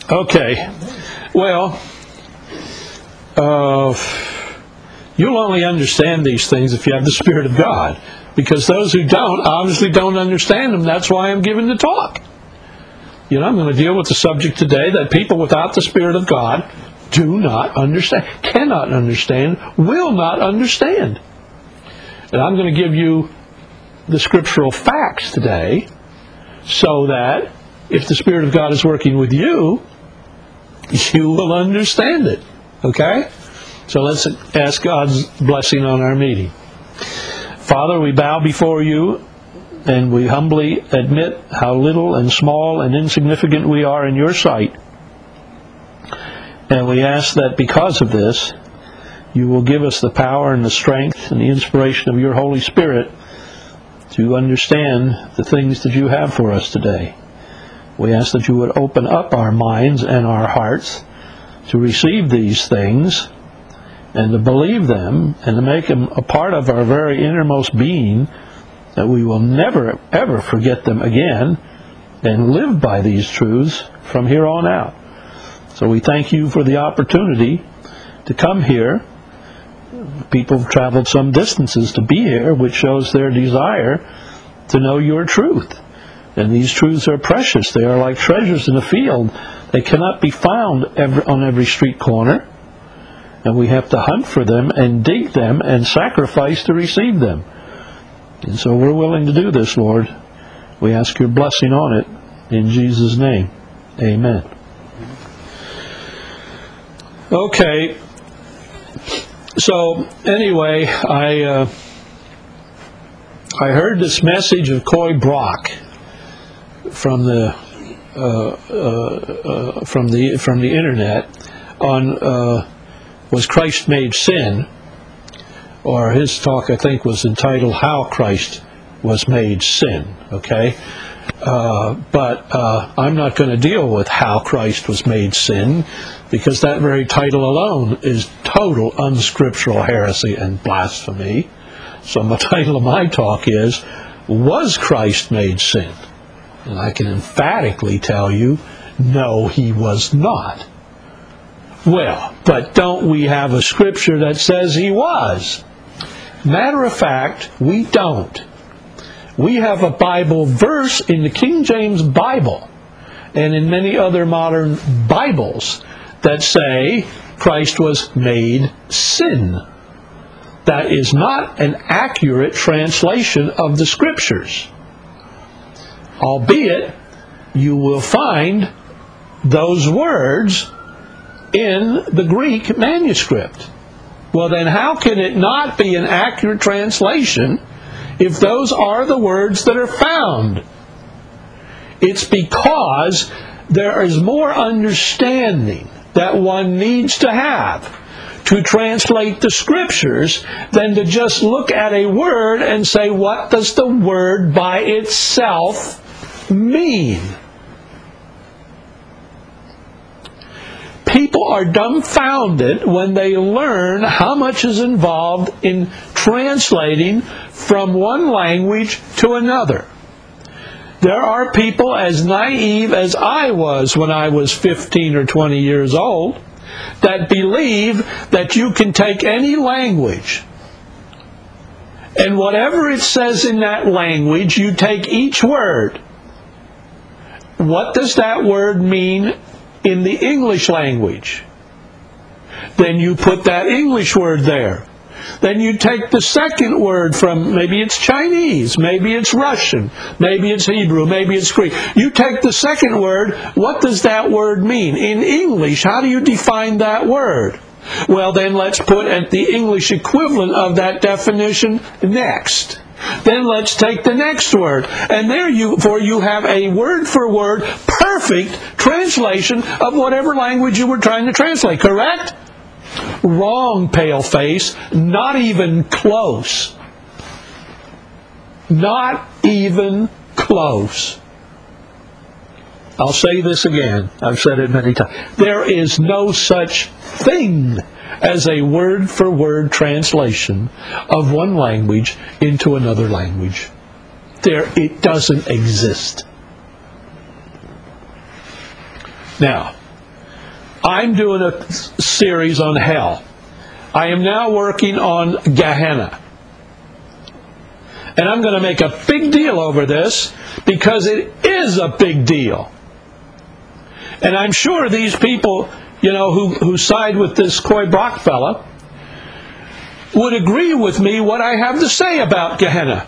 Okay. Well, you'll only understand these things if you have the Spirit of God. Because those who don't, obviously don't understand them. That's why I'm giving the talk. I'm going to deal with the subject today that people without the Spirit of God do not understand, cannot understand, will not understand. And I'm going to give you the scriptural facts today so that if the Spirit of God is working with you, you will understand it. Okay? So let's ask God's blessing on our meeting. Father, we bow before you and we humbly admit how little and small and insignificant we are in your sight. And we ask that because of this, you will give us the power and the strength and the inspiration of your Holy Spirit to understand the things that you have for us today. We ask that you would open up our minds and our hearts to receive these things and to believe them and to make them a part of our very innermost being, that we will never, ever forget them again and live by these truths from here on out. So we thank you for the opportunity to come here. People have traveled some distances to be here, which shows their desire to know your truth. And these truths are precious. They are like treasures in a field. They cannot be found on every street corner. And we have to hunt for them and dig them and sacrifice to receive them. And so we're willing to do this, Lord. We ask your blessing on it in Jesus' name. Amen. Okay. So anyway, I heard this message of Coy Brock from the internet on was Christ made sin, or his talk I think was entitled How Christ Was Made Sin. Okay, but I'm not going to deal with how Christ was made sin, because that very title alone is total unscriptural heresy and blasphemy. So the title of my talk is, Was Christ Made Sin? And I can emphatically tell you, no, he was not. Well, but don't we have a scripture that says he was? Matter of fact, we don't. We have a Bible verse in the King James Bible and in many other modern Bibles that say Christ was made sin. That is not an accurate translation of the Scriptures. Albeit, you will find those words in the Greek manuscript. Well, then how can it not be an accurate translation if those are the words that are found? It's because there is more understanding that one needs to have to translate the Scriptures than to just look at a word and say, what does the word by itself mean? People are dumbfounded when they learn how much is involved in translating from one language to another. There are people as naive as I was when I was 15 or 20 years old that believe that you can take any language and whatever it says in that language, you take each word. What does that word mean in the English language? Then you put that English word there. Then you take the second word from, maybe it's Chinese, maybe it's Russian, maybe it's Hebrew, maybe it's Greek. You take the second word, what does that word mean? In English, how do you define that word? Well, then let's put at the English equivalent of that definition next. Then let's take the next word. And there you have a word-for-word perfect translation of whatever language you were trying to translate. Correct? Wrong, paleface. Not even close. Not even close. I'll say this again. I've said it many times. There is no such thing as a word-for-word translation of one language into another language. It doesn't exist. Now, I'm doing a series on hell. I am now working on Gehenna. And I'm going to make a big deal over this because it is a big deal. And I'm sure these people, who side with this Coy Brock fella would agree with me what I have to say about Gehenna.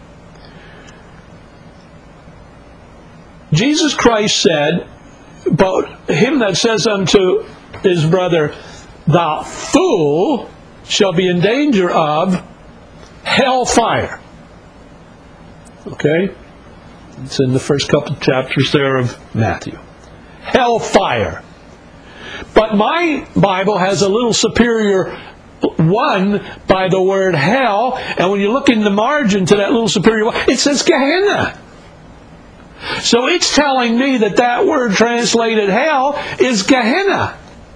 Jesus Christ said, but him that says unto his brother, thou fool, shall be in danger of hellfire. Okay? It's in the first couple of chapters there of Matthew. Hellfire. But my Bible has a little superior one by the word hell, and when you look in the margin to that little superior one, it says Gehenna. So it's telling me that word translated hell is Gehenna.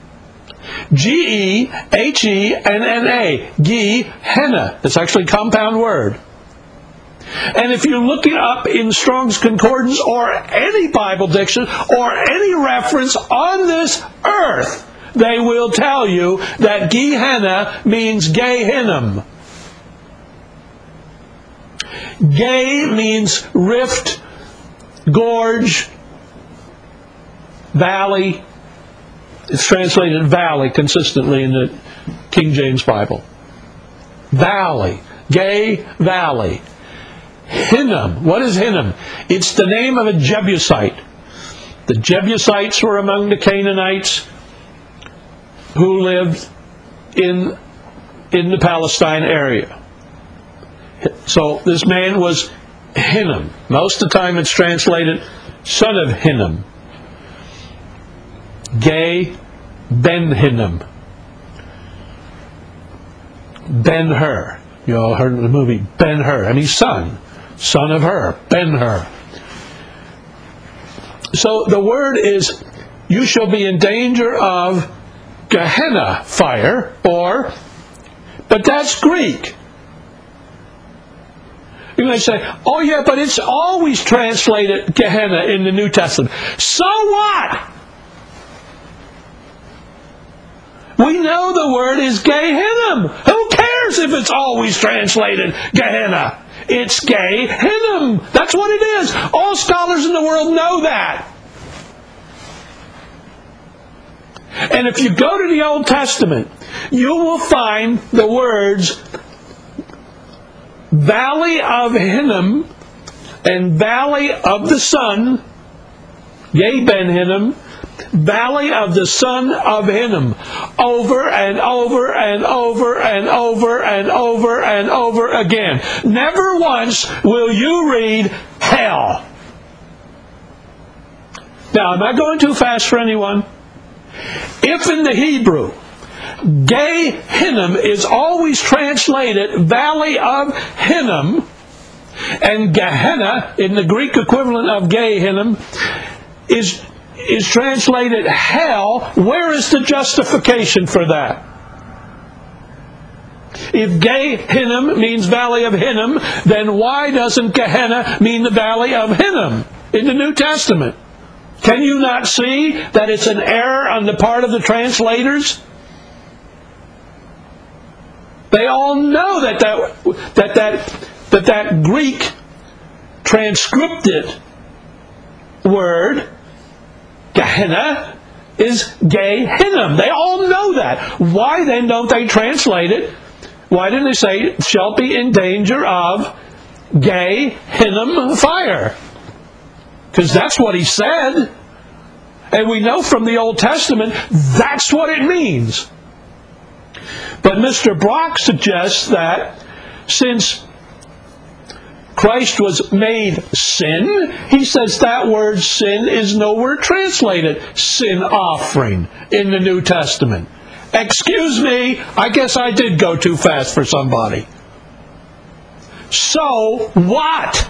Gehenna. Gehenna. It's actually a compound word. And if you look it up in Strong's Concordance or any Bible diction or any reference on this earth, they will tell you that Gehenna means Gehinnom. Ge means rift, gorge, valley. It's translated valley consistently in the King James Bible. Valley. Ge, valley. Hinnom. What is Hinnom? It's the name of a Jebusite. The Jebusites were among the Canaanites who lived in the Palestine area. So this man was Hinnom. Most of the time it's translated son of Hinnom. Ge Ben-Hinnom. Ben-Hur. You all heard of the movie Ben-Hur. I mean son of her. Ben-Hur. So the word is, you shall be in danger of Gehenna fire, but that's Greek. You may say, oh yeah, but it's always translated Gehenna in the New Testament. So what? We know the word is Gehinnom. Who cares if it's always translated Gehenna? It's Gehinnom. That's what it is. All scholars in the world know that. And if you go to the Old Testament, you will find the words Valley of Hinnom and Valley of the Son, Ye Ben-Hinnom, Valley of the Son of Hinnom, over and over and over and over and over and over again. Never once will you read hell. Now, am I going too fast for anyone? If in the Hebrew, Gehinnom is always translated Valley of Hinnom, and Gehenna, in the Greek equivalent of Gehinnom, is translated hell, where is the justification for that? If Gehinnom means Valley of Hinnom, then why doesn't Gehenna mean the Valley of Hinnom in the New Testament? Can you not see that it's an error on the part of the translators? They all know that Greek transcripted word, Gehenna, is Gehinnom. They all know that. Why then don't they translate it? Why didn't they say, shall be in danger of Gehinnom fire? Because that's what he said. And we know from the Old Testament, that's what it means. But Mr. Brock suggests that since Christ was made sin, he says that word sin is nowhere translated sin offering in the New Testament. Excuse me, I guess I did go too fast for somebody. So what?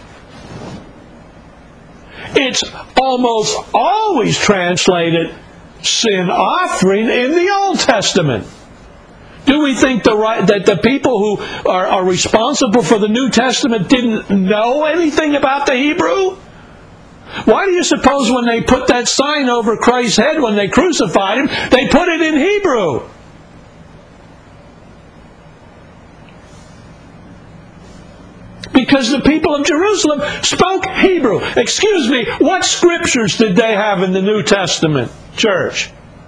It's almost always translated sin offering in the Old Testament. Do we think that the people who are responsible for the New Testament didn't know anything about the Hebrew? Why do you suppose when they put that sign over Christ's head when they crucified him, they put it in Hebrew? Because the people of Jerusalem spoke Hebrew. Excuse me, what scriptures did they have in the New Testament, church?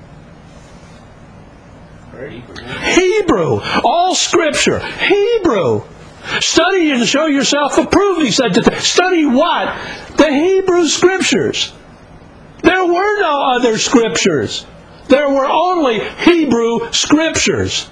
Hebrew. All Scripture. Hebrew. Study and show yourself approved, he said. Study what? The Hebrew Scriptures. There were no other Scriptures. There were only Hebrew Scriptures.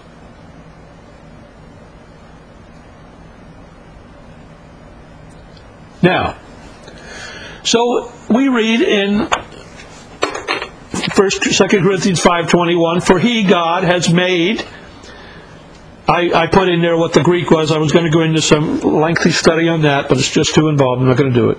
Now, so we read in 2 Corinthians 5:21, for he, God, has made... I put in there what the Greek was. I was going to go into some lengthy study on that, but it's just too involved. I'm not going to do it.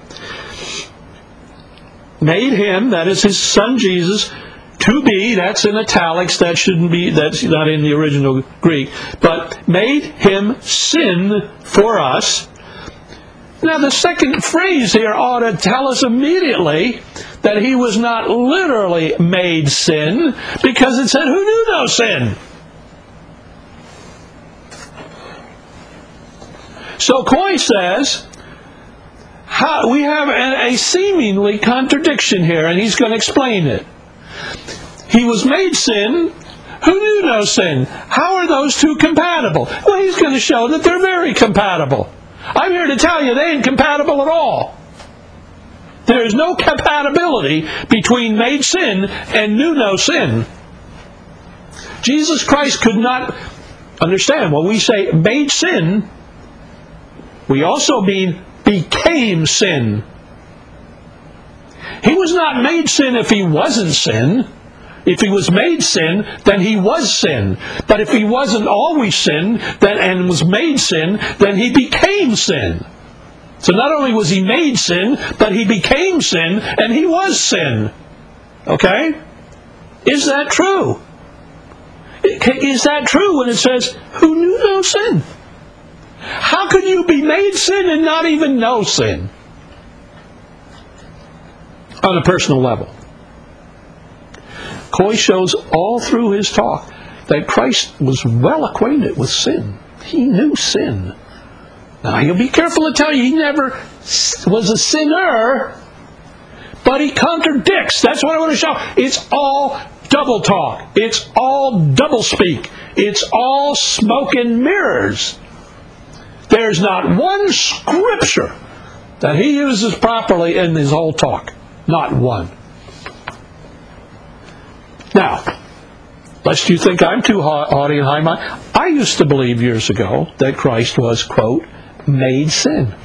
Made him, that is his son Jesus, to be, that's in italics, that's not in the original Greek, but made him sin for us. Now the second phrase here ought to tell us immediately that he was not literally made sin, because it said, who knew no sin? So Coy says, we have a seemingly contradiction here, and he's going to explain it. He was made sin. Who knew no sin? How are those two compatible? Well, he's going to show that they're very compatible. I'm here to tell you they ain't compatible at all. There is no compatibility between made sin and knew no sin. Jesus Christ could not understand. When we say made sin, we also mean became sin. He was not made sin if he wasn't sin. If he was made sin, then he was sin. But if he wasn't always sin and was made sin, then he became sin. So not only was he made sin, but he became sin, and he was sin. Okay? Is that true? Is that true when it says, who knew no sin? How can you be made sin and not even know sin? On a personal level. Coy shows all through his talk that Christ was well acquainted with sin. He knew sin. Now, he'll be careful to tell you he never was a sinner, but he contradicts. That's what I want to show. It's all double talk. It's all double speak. It's all smoke and mirrors. There's not one scripture that he uses properly in his whole talk. Not one. Now, lest you think I'm too haughty and high-minded, I used to believe years ago that Christ was, quote, made sin.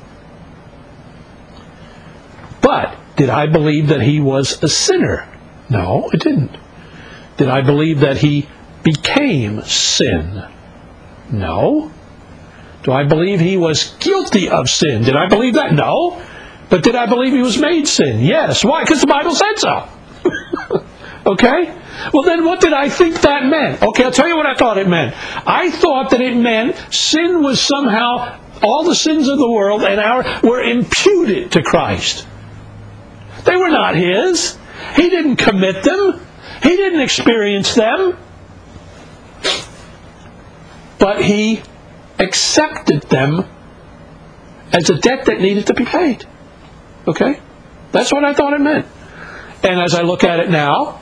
But did I believe that he was a sinner? No, I didn't. Did I believe that he became sin? No. Do I believe he was guilty of sin? Did I believe that? No. But did I believe he was made sin? Yes. Why? Because the Bible said so. Okay? Well, then what did I think that meant? Okay, I'll tell you what I thought it meant. I thought that it meant sin was somehow, all the sins of the world were imputed to Christ. They were not his. He didn't commit them. He didn't experience them. But he accepted them as a debt that needed to be paid. Okay? That's what I thought it meant. And as I look at it now,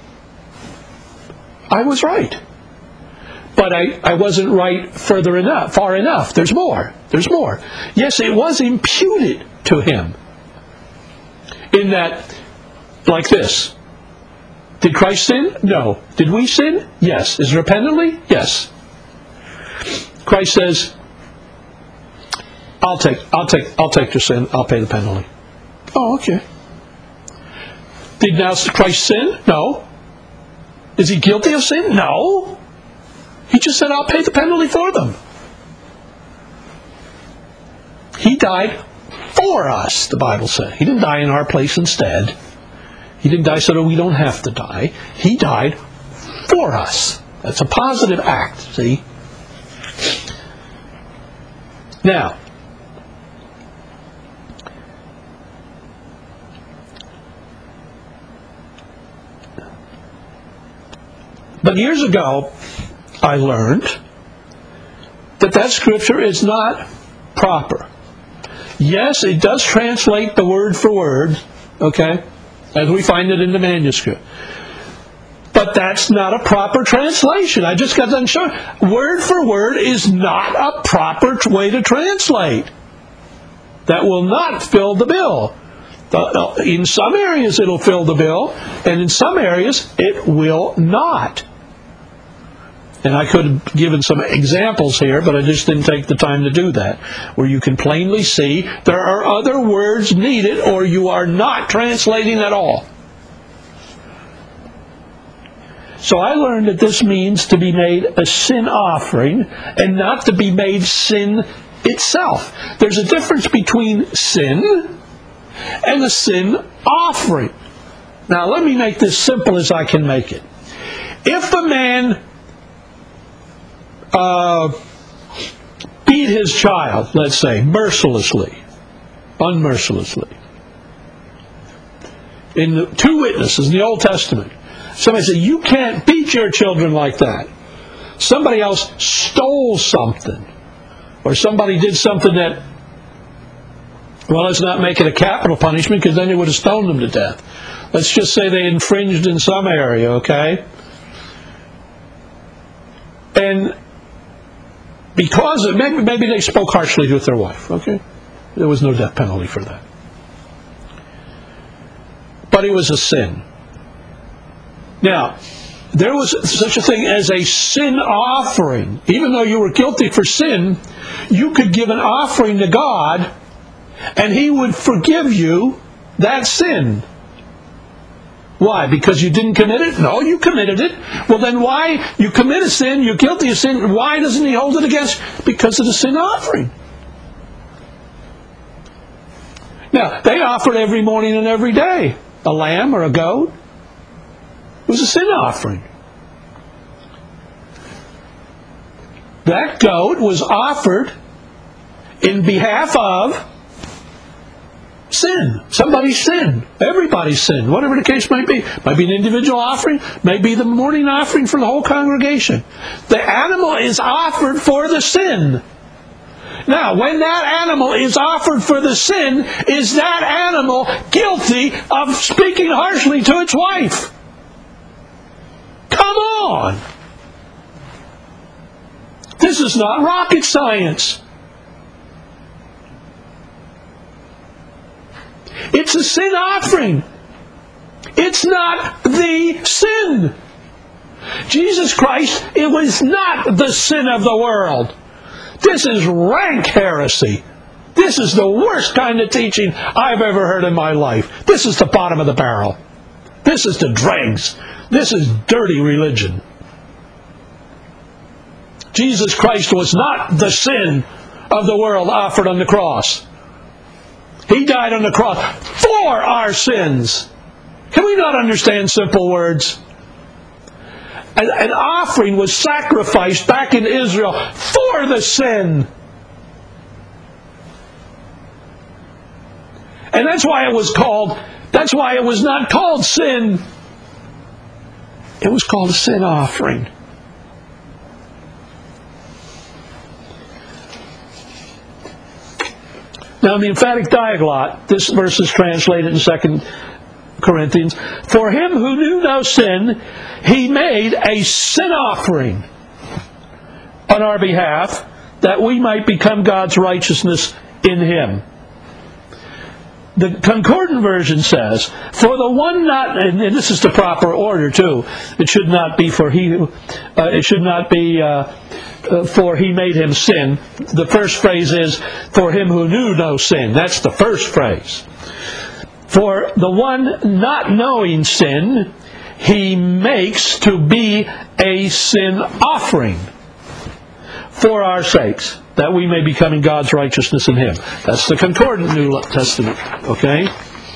I was right. But I wasn't right far enough. There's more. There's more. Yes, it was imputed to him. In that, like this. Did Christ sin? No. Did we sin? Yes. Is it repentantly? Yes. Christ says, I'll take your sin. I'll pay the penalty. Oh, okay. Did now Christ sin? No. Is he guilty of sin? No. He just said, I'll pay the penalty for them. He died for us, the Bible said. He didn't die in our place instead. He didn't die so that we don't have to die. He died for us. That's a positive act, see? Now, But years ago, I learned that scripture is not proper. Yes, it does translate the word for word, okay, as we find it in the manuscript. But that's not a proper translation. I just got done showing. Word for word is not a proper way to translate. That will not fill the bill. In some areas it'll fill the bill, and in some areas it will not. And I could have given some examples here, but I just didn't take the time to do that, where you can plainly see there are other words needed, or you are not translating at all. So I learned that this means to be made a sin offering and not to be made sin itself. There's a difference between sin and a sin offering. Now let me make this simple as I can make it. If a man beat his child, let's say, unmercilessly, in the two witnesses in the Old Testament, somebody said, you can't beat your children like that. Somebody else stole something, or somebody did something that, well, let's not make it a capital punishment, because then they would have stoned them to death. Let's just say they infringed in some area, okay? And because of, maybe they spoke harshly with their wife, okay? There was no death penalty for that. But it was a sin. Now, there was such a thing as a sin offering. Even though you were guilty for sin, you could give an offering to God, and He would forgive you that sin. Why? Because you didn't commit it? No, you committed it. Well, then why? You commit a sin, you're guilty of sin, why doesn't He hold it against? Because of the sin offering. Now, they offered every morning and every day a lamb or a goat. It was a sin offering. That goat was offered in behalf of sin. Somebody's sin. Everybody's sin. Whatever the case might be. Might be an individual offering. Might be the morning offering for the whole congregation. The animal is offered for the sin. Now, when that animal is offered for the sin, is that animal guilty of speaking harshly to its wife? Come on! This is not rocket science. It's a sin offering. It's not the sin. Jesus Christ, it was not the sin of the world. This is rank heresy. This is the worst kind of teaching I've ever heard in my life. This is the bottom of the barrel. This is the dregs. This is dirty religion. Jesus Christ was not the sin of the world offered on the cross. He died on the cross for our sins. Can we not understand simple words? An offering was sacrificed back in Israel for the sin. And that's why it was not called sin. It was called a sin offering. Now in the emphatic diaglot, this verse is translated in 2 Corinthians. For him who knew no sin, He made a sin offering on our behalf, that we might become God's righteousness in Him. The Concordant version says, for the one not, and this is the proper order too, it should not be for he made him sin. The first phrase is, for him who knew no sin. That's the first phrase. For the one not knowing sin, He makes to be a sin offering for our sakes, that we may become God's righteousness in Him. That's the Concordant New Testament. Okay?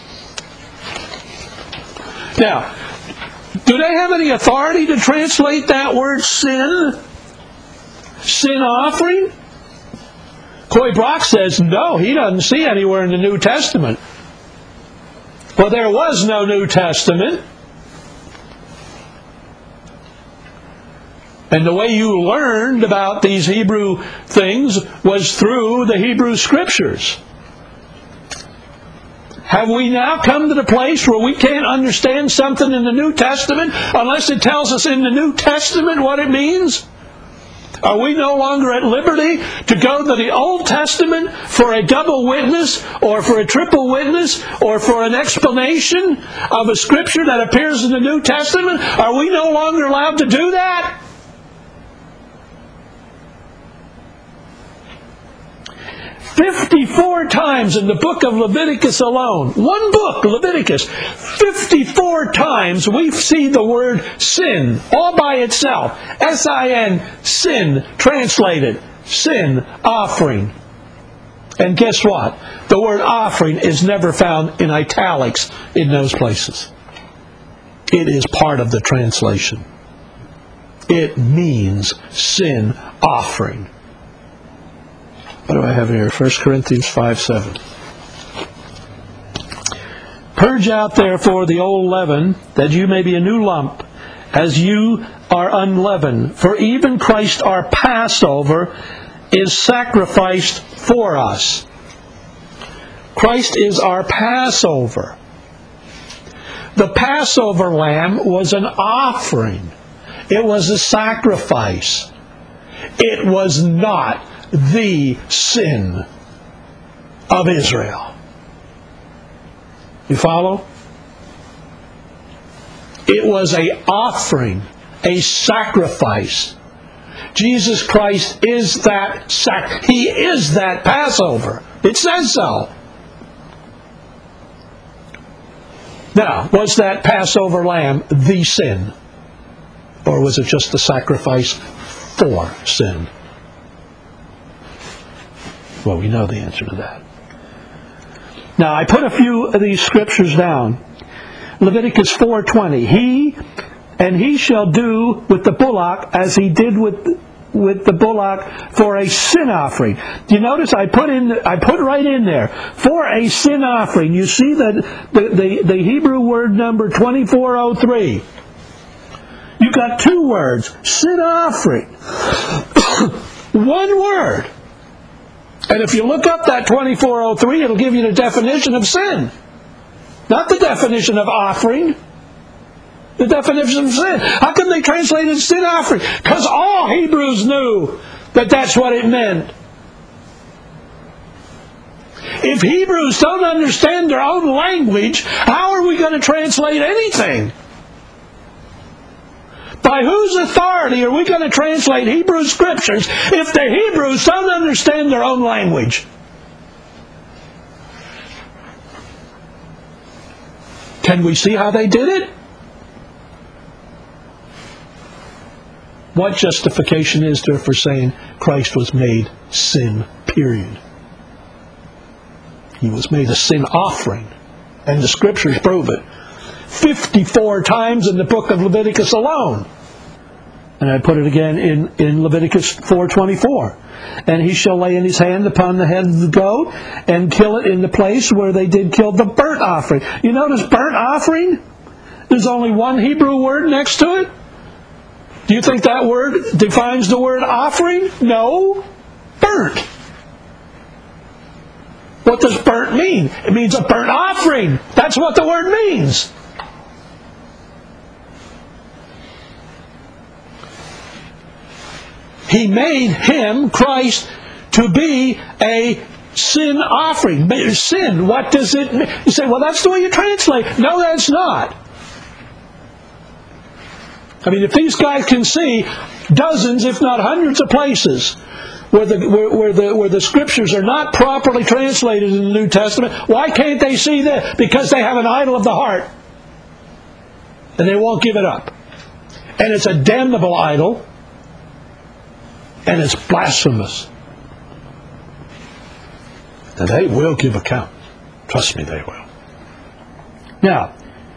Now, do they have any authority to translate that word sin? Sin offering? Coy Brock says no, he doesn't see anywhere in the New Testament. Well, there was no New Testament. And the way you learned about these Hebrew things was through the Hebrew Scriptures. Have we now come to the place where we can't understand something in the New Testament unless it tells us in the New Testament what it means? Are we no longer at liberty to go to the Old Testament for a double witness or for a triple witness or for an explanation of a Scripture that appears in the New Testament? Are we no longer allowed to do that? 54 times in the book of Leviticus alone, one book, Leviticus, 54 times we see the word sin all by itself. S-I-N, sin, translated, sin, offering. And guess what? The word offering is never found in italics in those places. It is part of the translation. It means sin offering. What do I have here? 1 Corinthians 5:7. Purge out therefore the old leaven, that you may be a new lump, as you are unleavened. For even Christ our Passover is sacrificed for us. Christ is our Passover. The Passover lamb was an offering. It was a sacrifice. It was not the sin of Israel. You follow? It was an offering, a sacrifice. Jesus Christ is that He is that Passover. It says so. Now, was that Passover lamb the sin? Or was it just the sacrifice for sin? Well, we know the answer to that. Now, I put a few of these scriptures down. Leviticus 4:20. He shall do with the bullock as he did with the bullock for a sin offering. Do you notice I put right in there, for a sin offering. You see the Hebrew word number 2403. You've got two words, sin offering. One word. And if you look up that 2403, it'll give you the definition of sin. Not the definition of offering. The definition of sin. How come they translated sin offering? Because all Hebrews knew that that's what it meant. If Hebrews don't understand their own language, how are we going to translate anything? By whose authority are we going to translate Hebrew scriptures if the Hebrews don't understand their own language? Can we see how they did it? What justification is there for saying Christ was made sin, period? He was made a sin offering. And the scriptures prove it. 54 times in the book of Leviticus alone. And I put it again in Leviticus 4:24. And he shall lay in his hand upon the head of the goat and kill it in the place where they did kill the burnt offering. You notice burnt offering? There's only one Hebrew word next to it. Do you think that word defines the word offering? No. Burnt. What does burnt mean? It means a burnt offering. That's what the word means. He made him, Christ, to be a sin offering. Sin, what does it mean? You say, well, that's the way you translate. No, that's not. I mean, if these guys can see dozens, if not hundreds of places where the scriptures are not properly translated in the New Testament, why can't they see that? Because they have an idol of the heart. And they won't give it up. And it's a damnable idol. And it's blasphemous. And they will give account. Trust me, they will. Now,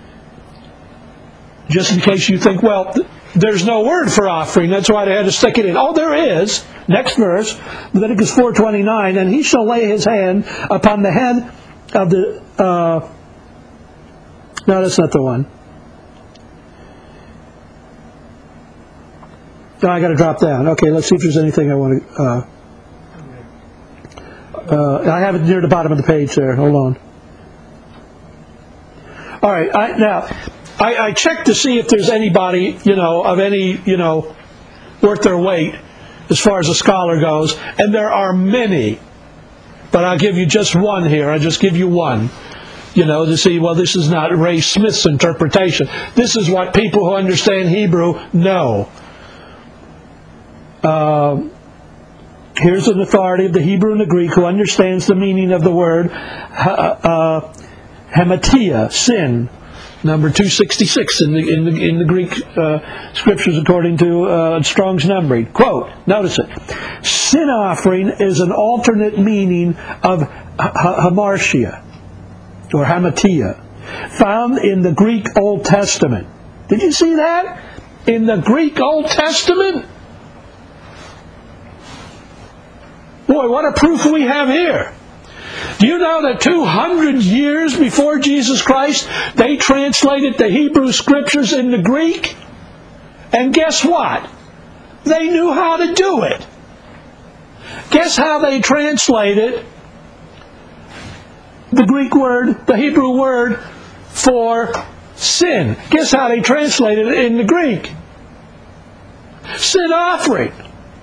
just in case you think, well, there's no word for offering, that's why they had to stick it in. Oh, there is. Next verse, Leviticus 4:29, and he shall lay his hand upon the head of the... no, that's not the one. No, I got to drop down. Okay, let's see if there's anything I want to... I have it near the bottom of the page there. Hold on. All right. I checked to see if there's anybody, of any, worth their weight as far as a scholar goes, and there are many. But I'll give you just one here. I'll just give you one. To see, well, this is not Ray Smith's interpretation. This is what people who understand Hebrew know. Here's an authority of the Hebrew and the Greek who understands the meaning of the word hematia, sin, number 266 in the Greek scriptures according to Strong's numbering. Quote, notice it. Sin offering is an alternate meaning of hamartia, or hematia, found in the Greek Old Testament. Did you see that? In the Greek Old Testament? Boy, what a proof we have here. Do you know that 200 years before Jesus Christ, they translated the Hebrew Scriptures into Greek? And guess what? They knew how to do it. Guess how they translated the Greek word, the Hebrew word for sin? Guess how they translated it in the Greek? Sin offering.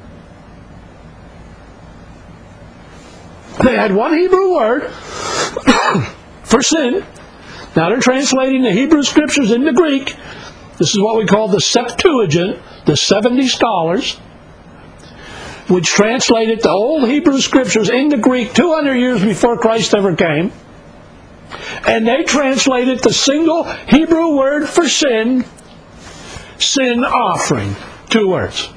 They had one Hebrew word for sin. Now they're translating the Hebrew Scriptures into Greek. This is what we call the Septuagint, the 70 scholars, which translated the old Hebrew Scriptures into Greek 200 years before Christ ever came. And they translated the single Hebrew word for sin, sin offering. 2 words.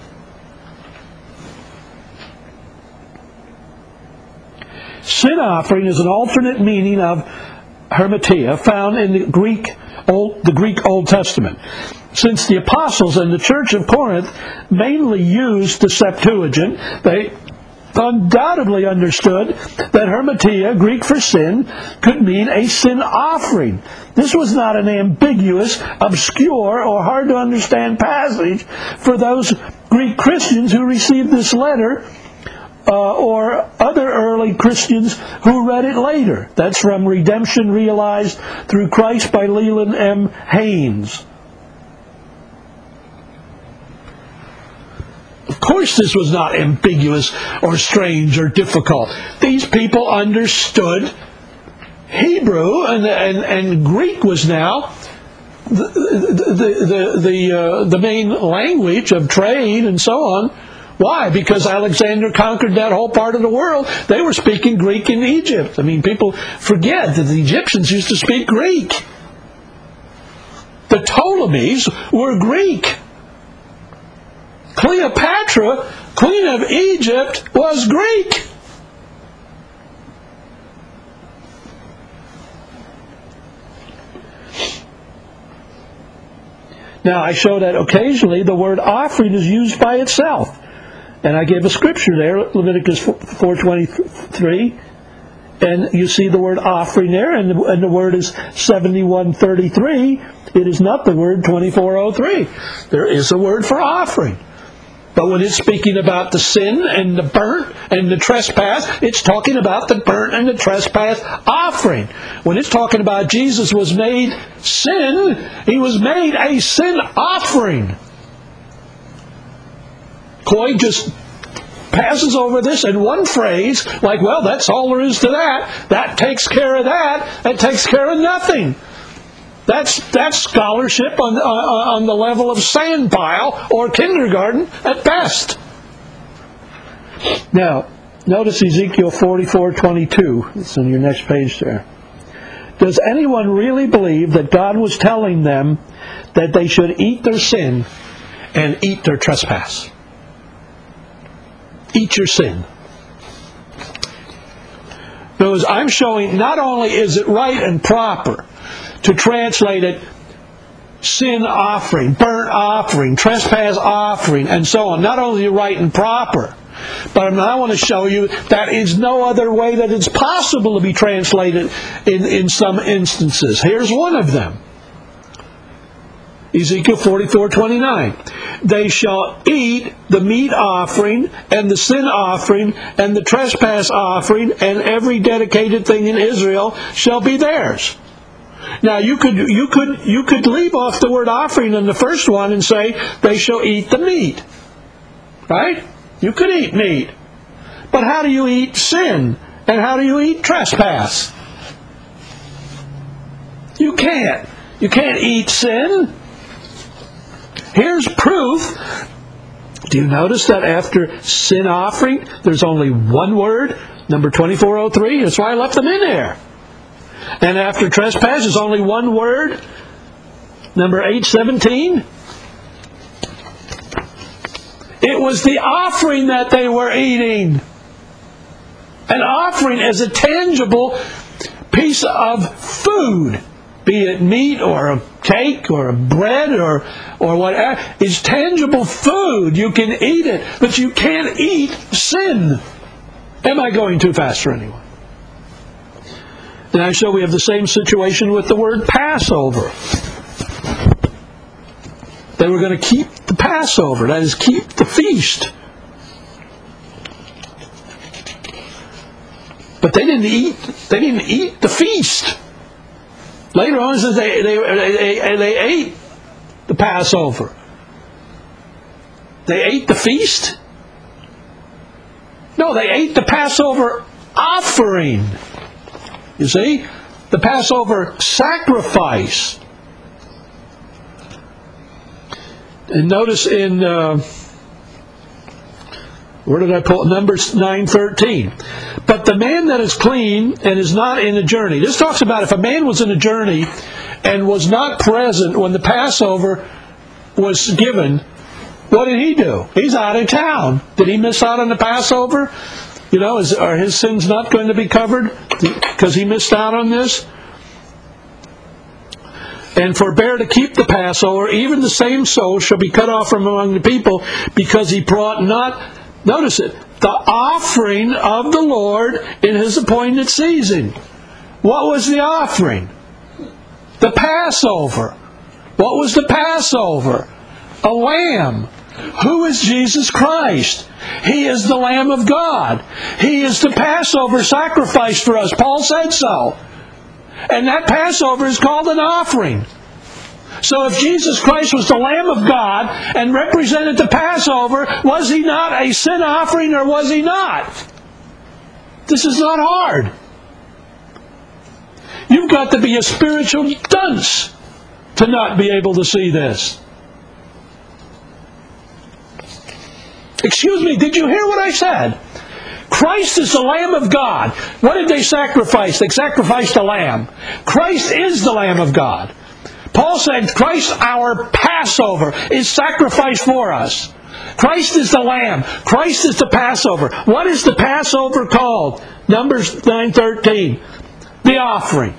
Sin offering is an alternate meaning of hermetia found in the Greek Old Testament. Since the apostles and the church of Corinth mainly used the Septuagint, they undoubtedly understood that hermetia, Greek for sin, could mean a sin offering. This was not an ambiguous, obscure, or hard to understand passage for those Greek Christians who received this letter or other early Christians who read it later. That's from Redemption Realized Through Christ by Leland M. Haynes. Of course this was not ambiguous or strange or difficult. These people understood Hebrew, and Greek was now the main language of trade and so on. Why? Because Alexander conquered that whole part of the world. They were speaking Greek in Egypt. I mean, people forget that the Egyptians used to speak Greek. The Ptolemies were Greek. Cleopatra, Queen of Egypt, was Greek. Now, I show that occasionally the word offering is used by itself. And I gave a scripture there, Leviticus 4:23, and you see the word offering there, and the word is 71:33. It is not the word 24:03. There is a word for offering. But when it's speaking about the sin and the burnt and the trespass, it's talking about the burnt and the trespass offering. When it's talking about Jesus was made sin, he was made a sin offering. Coy just passes over this in one phrase, like, well, that's all there is to that. That takes care of that. That takes care of nothing. That's scholarship on the level of sandpile or kindergarten at best. Now, notice Ezekiel 44:22. It's on your next page there. Does anyone really believe that God was telling them that they should eat their sin and eat their trespass? Eat your sin. Because I'm showing not only is it right and proper to translate it sin offering, burnt offering, trespass offering, and so on. Not only right and proper, but I want to show you that is no other way that it's possible to be translated in some instances. Here's one of them. Ezekiel 44:29. They shall eat the meat offering and the sin offering and the trespass offering, and every dedicated thing in Israel shall be theirs. Now you could leave off the word offering in the first one and say they shall eat the meat. Right? You could eat meat. But how do you eat sin? And how do you eat trespass? You can't. You can't eat sin. Here's proof. Do you notice that after sin offering, there's only one word, number 2403? That's why I left them in there. And after trespass, there's only one word, number 817. It was the offering that they were eating. An offering is a tangible piece of food, be it meat or a cake or a bread or whatever. It's tangible food. You can eat it, but you can't eat sin. Am I going too fast for anyone? And I show we have the same situation with the word Passover. They were going to keep the Passover, that is, keep the feast. But they didn't eat the feast. Later on, it says they ate the Passover. They ate the feast? No, they ate the Passover offering. You see? The Passover sacrifice. And notice in, where did I pull it? Numbers 9:13. But the man that is clean and is not in a journey. This talks about if a man was in a journey and was not present when the Passover was given, what did he do? He's out of town. Did he miss out on the Passover? You know, are his sins not going to be covered because he missed out on this? And forbear to keep the Passover, even the same soul shall be cut off from among the people, because he brought not, notice it, the offering of the Lord in his appointed season. What was the offering? The Passover. What was the Passover? A lamb. Who is Jesus Christ? He is the Lamb of God. He is the Passover sacrifice for us. Paul said so. And that Passover is called an offering. So if Jesus Christ was the Lamb of God and represented the Passover, was he not a sin offering or was he not? This is not hard. You've got to be a spiritual dunce to not be able to see this. Excuse me, did you hear what I said? Christ is the Lamb of God. What did they sacrifice? They sacrificed a lamb. Christ is the Lamb of God. Paul said, Christ, our Passover, is sacrificed for us. Christ is the Lamb. Christ is the Passover. What is the Passover called? Numbers 9:13. The offering.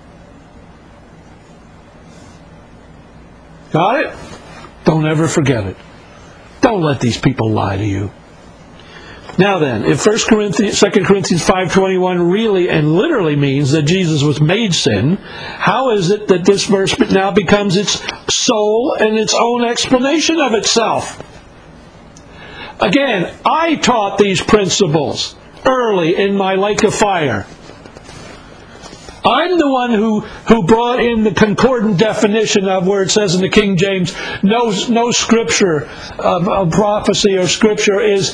Got it? Don't ever forget it. Don't let these people lie to you. Now then, if 2 Corinthians 5:21 really and literally means that Jesus was made sin, how is it that this verse now becomes its soul and its own explanation of itself? Again, I taught these principles early in my lake of fire. I'm the one who brought in the concordant definition of where it says in the King James, no scripture of prophecy or scripture is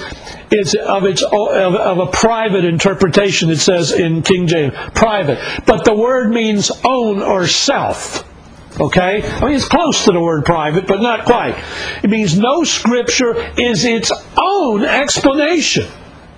of a private interpretation. It says in King James, private, but the word means own or self. Okay? I mean, it's close to the word private, but not quite. It means no scripture is its own explanation.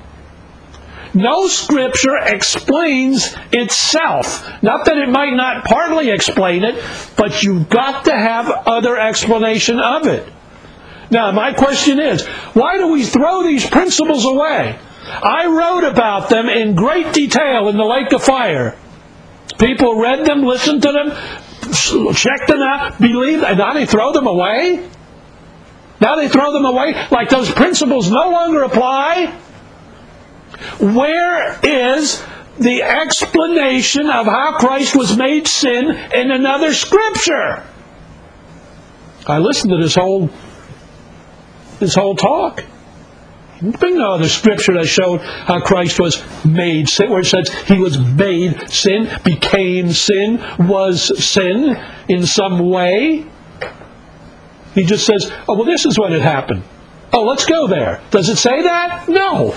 No scripture explains itself. Not that it might not partly explain it, but you've got to have other explanation of it. Now, my question is, why do we throw these principles away? I wrote about them in great detail in the Lake of Fire. People read them, listened to them, checked them out, believed, and now they throw them away? Now they throw them away like those principles no longer apply? Where is the explanation of how Christ was made sin in another scripture? I listened to this whole talk. There's no other scripture that showed how Christ was made sin, where it says he was made sin, became sin, was sin in some way. He just says, oh, well, this is when it happened. Oh, let's go there. Does it say that? No.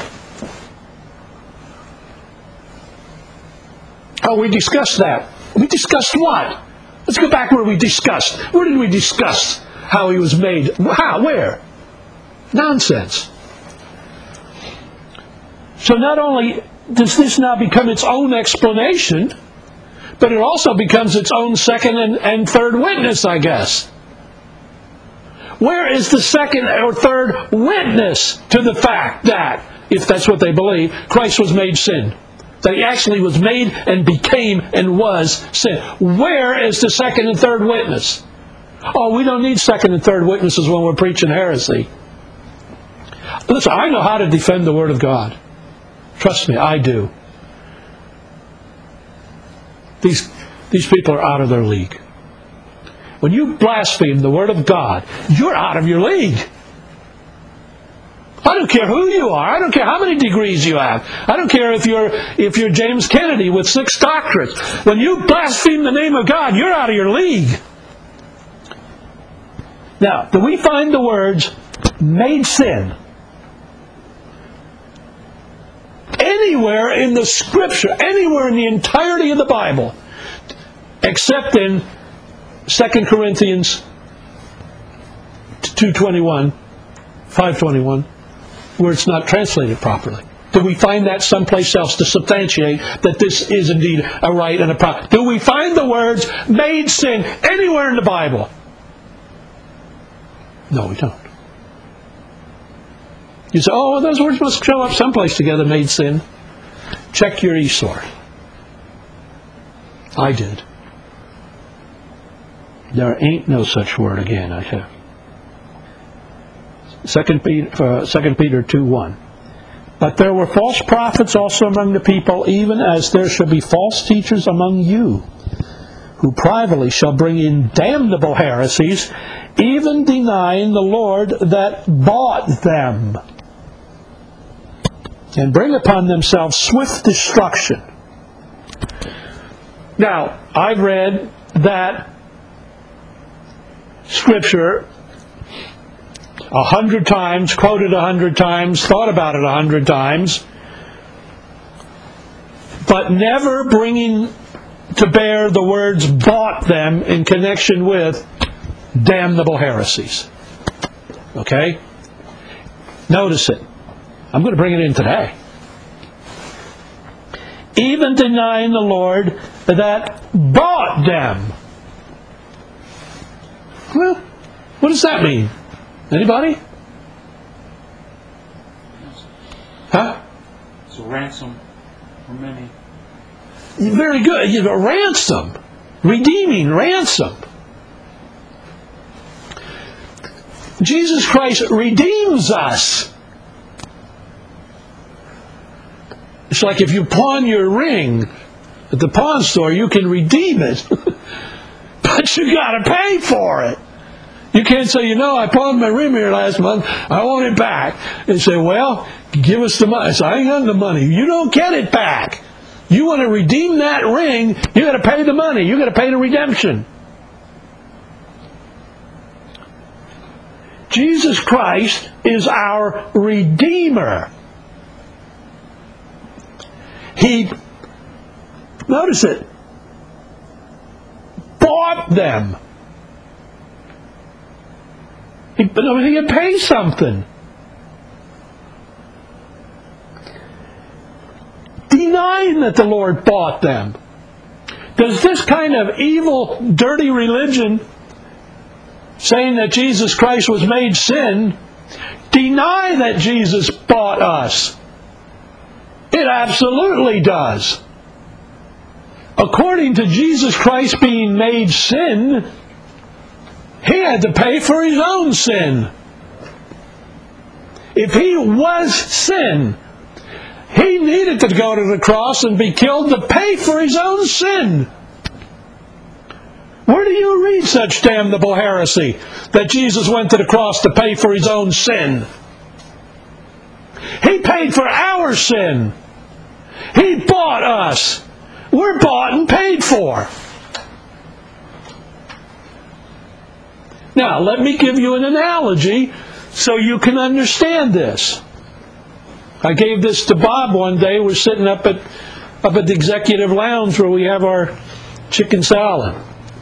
Oh, we discussed that. We discussed what? Let's go back where we discussed. Where did we discuss how he was made? How? Where? Nonsense. So not only does this now become its own explanation, but it also becomes its own second and third witness, I guess. Where is the second or third witness to the fact that, if that's what they believe, Christ was made sin? That he actually was made and became and was sin. Where is the second and third witness? Oh, we don't need second and third witnesses when we're preaching heresy. Listen, I know how to defend the Word of God. Trust me, I do. These people are out of their league. When you blaspheme the Word of God, you're out of your league. I don't care who you are. I don't care how many degrees you have. I don't care if you're James Kennedy with 6 doctorates. When you blaspheme the name of God, you're out of your league. Now, do we find the words made sin anywhere in the Scripture, anywhere in the entirety of the Bible, except in 2 Corinthians 2:21, 5:21, where it's not translated properly? Do we find that someplace else to substantiate that this is indeed a right and a proper? Do we find the words made sin anywhere in the Bible? No, we don't. You say, oh, well, those words must show up someplace together, made sin. Check your eSword. I did. There ain't no such word again, I tell you. 2 Peter 2:1. But there were false prophets also among the people, even as there shall be false teachers among you, who privately shall bring in damnable heresies, even denying the Lord that bought them, and bring upon themselves swift destruction. Now, I've read that Scripture 100 times, quoted 100 times, thought about it 100 times, but never bringing to bear the words bought them in connection with damnable heresies. Okay? Notice it. I'm going to bring it in today. Even denying the Lord that bought them. Well, what does that mean? Anybody? Huh? It's a ransom for many. Very good. You know, ransom. Redeeming, ransom. Jesus Christ redeems us. It's like if you pawn your ring at the pawn store, you can redeem it. But you got to pay for it. You can't say, I pawned my ring here last month, I want it back. And say, well, give us the money. I say, I ain't got the money. You don't get it back. You want to redeem that ring, you got to pay the money. You got to pay the redemption. Jesus Christ is our Redeemer. He, notice it, bought them. He had to pay something. Denying that the Lord bought them. Does this kind of evil, dirty religion, saying that Jesus Christ was made sin, deny that Jesus bought us? It absolutely does. According to Jesus Christ being made sin, He had to pay for His own sin. If He was sin, He needed to go to the cross and be killed to pay for His own sin. Where do you read such damnable heresy that Jesus went to the cross to pay for his own sin? He paid for our sin. He bought us. We're bought and paid for. Now, let me give you an analogy so you can understand this. I gave this to Bob one day. We're sitting up at the executive lounge where we have our chicken salad.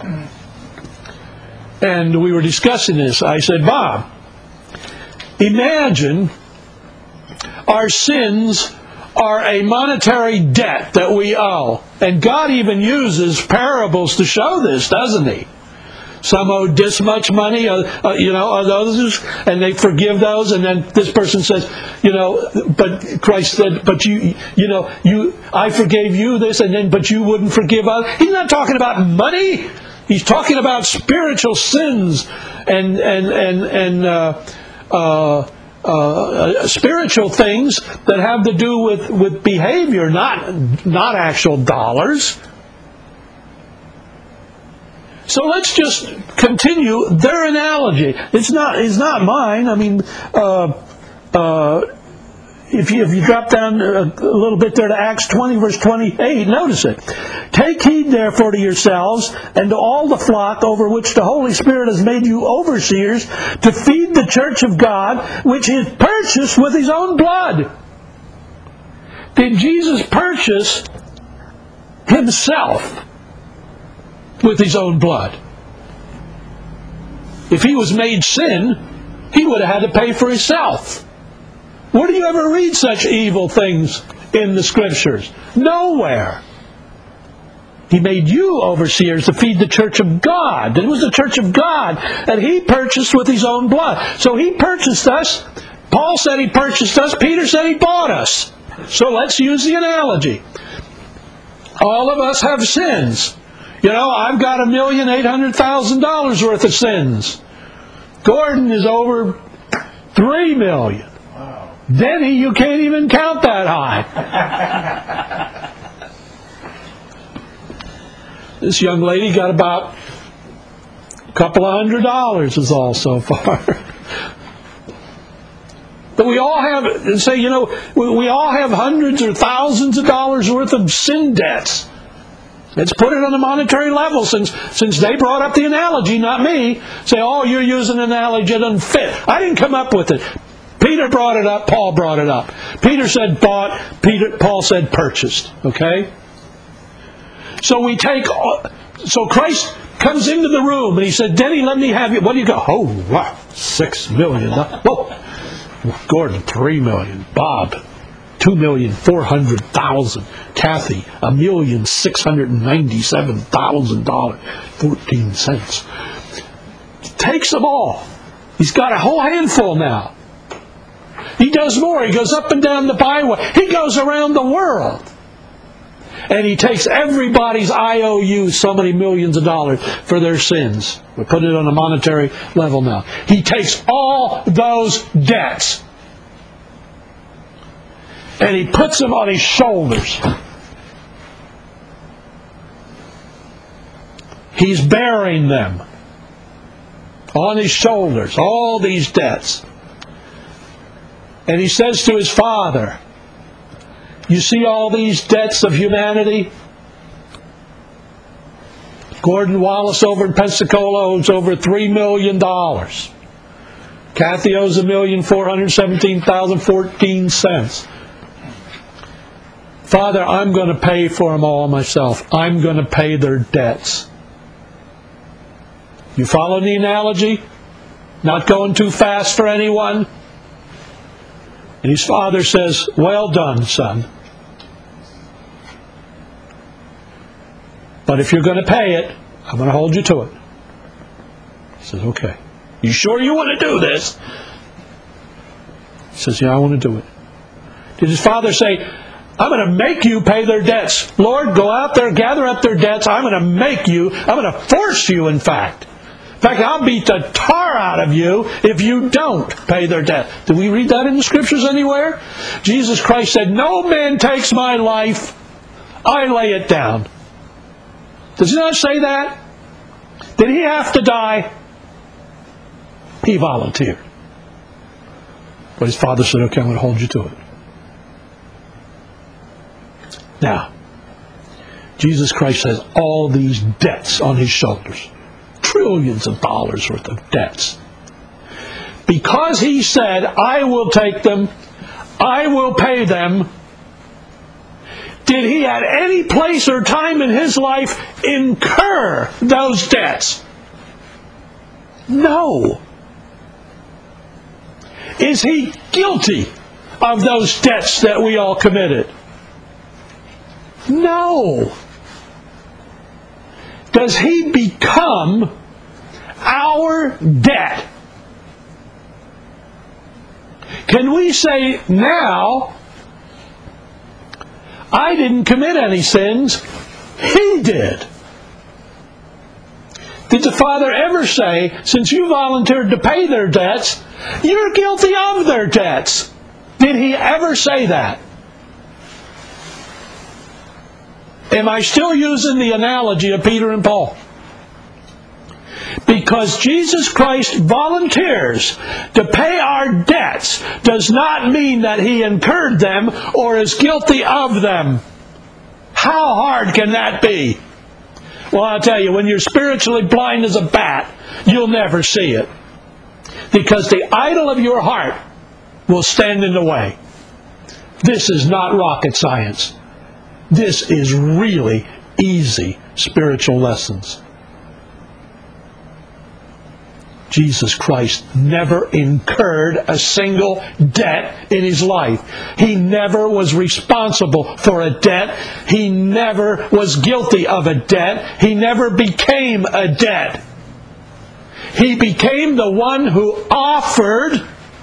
And we were discussing this. I said, Bob, imagine our sins are a monetary debt that we owe. And God even uses parables to show this, doesn't he? Some owe this much money, others, and they forgive those, and then this person says, but Christ said, but I forgave you this, and then, but you wouldn't forgive others. He's not talking about money. He's talking about spiritual sins and spiritual things that have to do with behavior, not actual dollars. So let's just continue their analogy. It's not mine. I mean, if you drop down a little bit there to Acts 20, verse 28, notice it. Take heed therefore to yourselves and to all the flock over which the Holy Spirit has made you overseers to feed the church of God, which is purchased with his own blood. Did Jesus purchase himself with his own blood? If he was made sin, he would have had to pay for himself. Where do you ever read such evil things in the Scriptures? Nowhere. He made you overseers to feed the church of God. It was the church of God that he purchased with his own blood. So he purchased us. Paul said he purchased us. Peter said he bought us. So let's use the analogy. All of us have sins. I've got $1,800,000 worth of sins. Gordon is over $3 million. Wow. Denny, you can't even count that high. This young lady got about a couple of $100 is all so far. But we all have, we all have hundreds or thousands of dollars worth of sin debts. Let's put it on a monetary level, since they brought up the analogy, not me. Say, oh, you're using an analogy that doesn't fit. I didn't come up with it. Peter brought it up. Paul brought it up. Peter said bought. Paul said purchased. Okay? So so Christ comes into the room and he said, Denny, let me have you. What do you got? Oh, wow, $6 million. Whoa. Gordon, $3 million. Bob, $2,400,000. Kathy, $1,697,000. 14 cents. Takes them all. He's got a whole handful now. He does more. He goes up and down the byway. He goes around the world. And he takes everybody's IOU, so many millions of dollars, for their sins. We put it on a monetary level now. He takes all those debts. And he puts them on his shoulders. He's bearing them on his shoulders, all these debts. And he says to his Father, you see all these debts of humanity? Gordon Wallace over in Pensacola owes over $3 million. Kathy owes $1,417,014. Father, I'm going to pay for them all myself. I'm going to pay their debts. You follow the analogy? Not going too fast for anyone? And his father says, well done, son. But if you're going to pay it, I'm going to hold you to it. He says, okay. You sure you want to do this? He says, yeah, I want to do it. Did his father say, I'm going to make you pay their debts? Lord, go out there, gather up their debts. I'm going to make you. I'm going to force you, in fact. In fact, I'll beat the tar out of you if you don't pay their debt. Do we read that in the Scriptures anywhere? Jesus Christ said, no man takes my life. I lay it down. Does he not say that? Did he have to die? He volunteered. But his father said, okay, I'm going to hold you to it. Now, Jesus Christ has all these debts on his shoulders. Trillions of dollars worth of debts. Because he said, I will take them, I will pay them, did he at any place or time in his life incur those debts? No. Is he guilty of those debts that we all committed? No. Does he become our debt? Can we say now, I didn't commit any sins, he did? Did the Father ever say, since you volunteered to pay their debts, you're guilty of their debts? Did he ever say that? Am I still using the analogy of Peter and Paul? Because Jesus Christ volunteers to pay our debts does not mean that he incurred them or is guilty of them. How hard can that be? Well, I'll tell you, when you're spiritually blind as a bat, you'll never see it. Because the idol of your heart will stand in the way. This is not rocket science. This is really easy spiritual lessons. Jesus Christ never incurred a single debt in his life. He never was responsible for a debt. He never was guilty of a debt. He never became a debt. He became the one who offered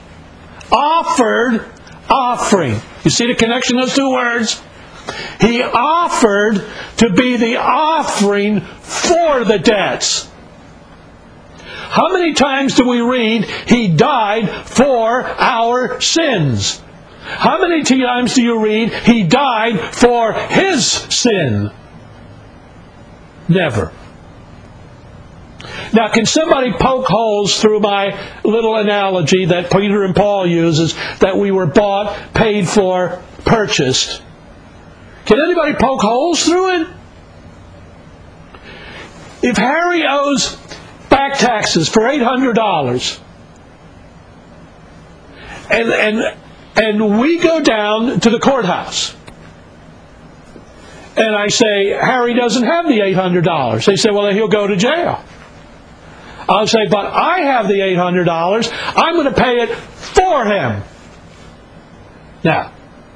offering. You see the connection of those two words? He offered to be the offering for the debts. How many times do we read, he died for our sins? How many times do you read, he died for his sin? Never. Now, can somebody poke holes through my little analogy that Peter and Paul uses, that we were bought, paid for, purchased? Can anybody poke holes through it? If Harry owes back taxes for $800, and we go down to the courthouse, and I say, Harry doesn't have the $800. They say, well, then he'll go to jail. I'll say, but I have the $800. I'm going to pay it for him. Now,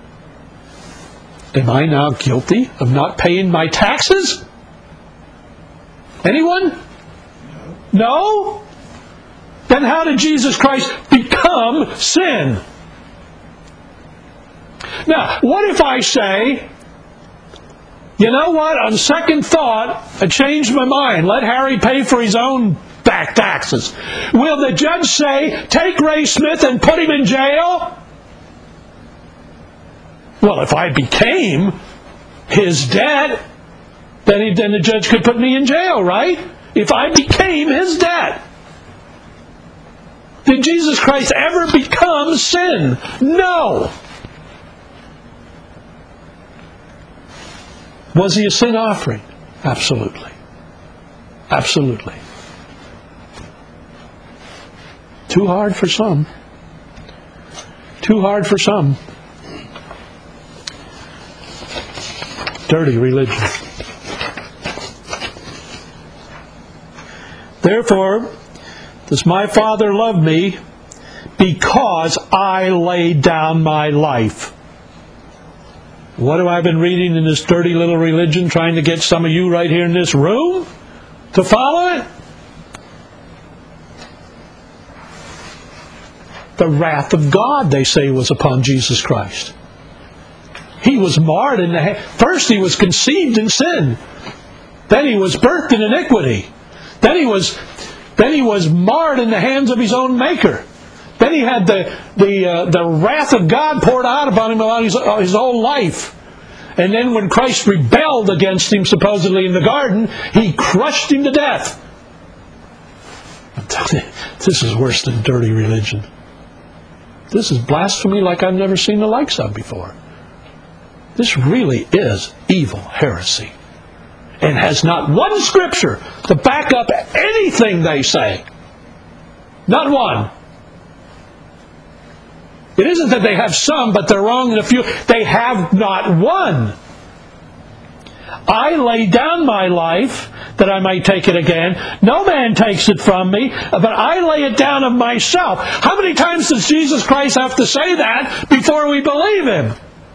am I now guilty of not paying my taxes? Anyone? No? Then how did Jesus Christ become sin? Now, what if I say, you know what, on second thought, I changed my mind. Let Harry pay for his own back taxes. Will the judge say, take Ray Smith and put him in jail? Well, if I became his debt, then the judge could put me in jail, right? If I became his debt. Did Jesus Christ ever become sin? No. Was he a sin offering? Absolutely. Absolutely. Too hard for some. Too hard for some. Dirty religion. Therefore, does my Father love me? Because I laid down my life. What have I been reading in this dirty little religion, trying to get some of you right here in this room to follow it? The wrath of God, they say, was upon Jesus Christ. He was marred in the first he was conceived in sin. Then he was birthed in iniquity. Then he was marred in the hands of his own Maker. Then he had the wrath of God poured out upon him about his whole life. And then when Christ rebelled against him, supposedly in the garden, he crushed him to death. This is worse than dirty religion. This is blasphemy like I've never seen the likes of before. This really is evil heresy, and has not one scripture to back up anything they say. Not one. It isn't that they have some, but they're wrong in a few. They have not one. I lay down my life that I may take it again. No man takes it from me, but I lay it down of myself. How many times does Jesus Christ have to say that before we believe Him?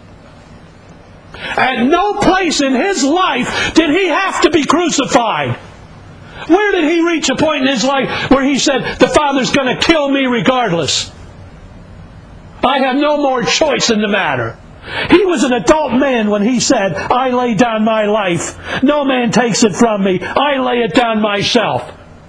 At no place in His life did He have to be crucified. Where did He reach a point in His life where He said, the Father's going to kill me regardless? I have no more choice in the matter. He was an adult man when He said, I lay down my life. No man takes it from me. I lay it down myself.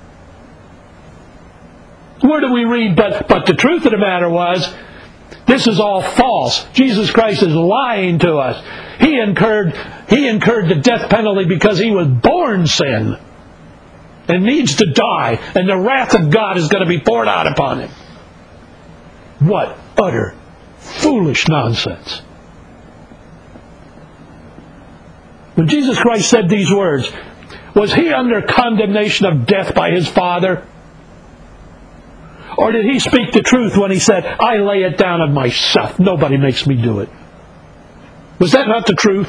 Where do we read, but the truth of the matter was, this is all false. Jesus Christ is lying to us. He incurred the death penalty because He was born sin and needs to die, and the wrath of God is going to be poured out upon Him. What utter foolish nonsense. When Jesus Christ said these words, was He under condemnation of death by His Father? Or did He speak the truth when He said, I lay it down of myself. Nobody makes me do it. Was that not the truth?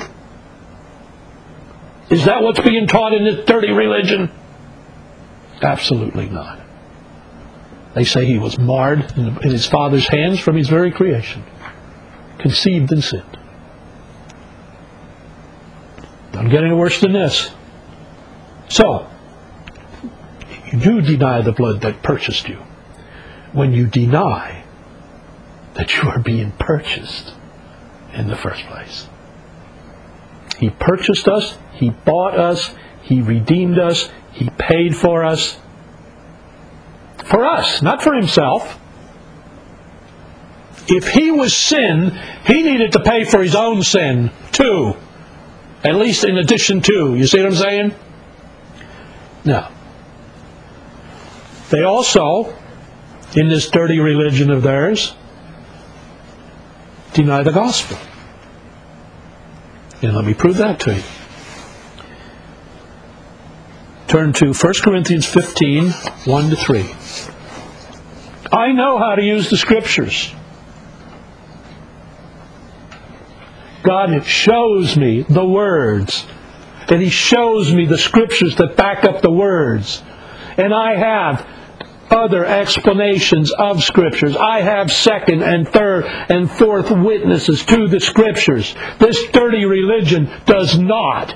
Is that what's being taught in this dirty religion? Absolutely not. They say He was marred in His Father's hands from His very creation, conceived in sin. Don't get any worse than this. So, you do deny the blood that purchased you when you deny that you are being purchased in the first place. He purchased us, He bought us, He redeemed us, He paid for us. For us, not for Himself. If He was sin, He needed to pay for His own sin too. At least in addition to. You see what I'm saying? Now, they also, in this dirty religion of theirs, deny the gospel. And let me prove that to you. Turn to 1 Corinthians 15, 1-3. I know how to use the Scriptures. God shows me the words, and He shows me the Scriptures that back up the words. And I have other explanations of Scriptures. I have second and third and fourth witnesses to the Scriptures. This dirty religion does not.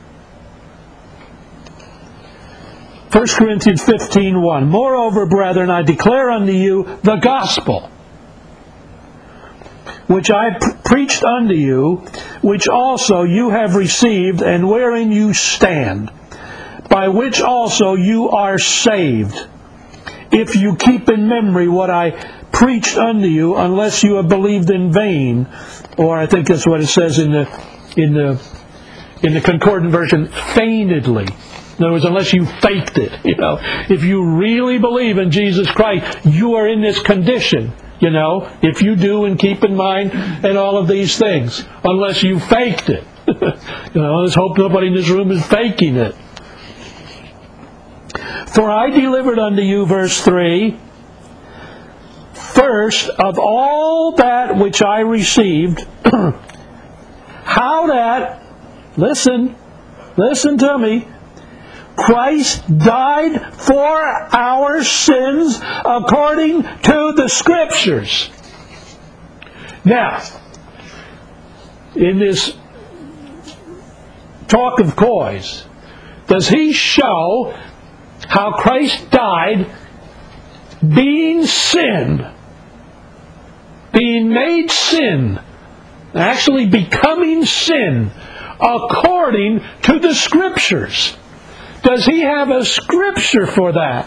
1 Corinthians 15:1. Moreover, brethren, I declare unto you the gospel, which I preached unto you, which also you have received, and wherein you stand, by which also you are saved, if you keep in memory what I preached unto you, unless you have believed in vain. Or I think that's what it says in the concordant version, feignedly. In other words, unless you faked it. If you really believe in Jesus Christ, you are in this condition. If you do and keep in mind and all of these things, unless you faked it. Let's hope nobody in this room is faking it. For I delivered unto you, verse 3, first of all that which I received, how that, listen to me, Christ died for our sins according to the Scriptures. Now, in this talk of coys, does he show how Christ died being sin, being made sin, actually becoming sin according to the Scriptures? Does he have a Scripture for that?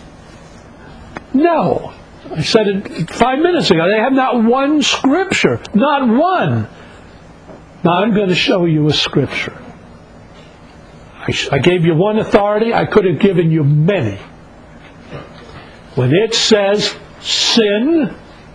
No. I said it 5 minutes ago. They have not one Scripture. Not one. Now I'm going to show you a Scripture. I gave you one authority. I could have given you many. when it says sin,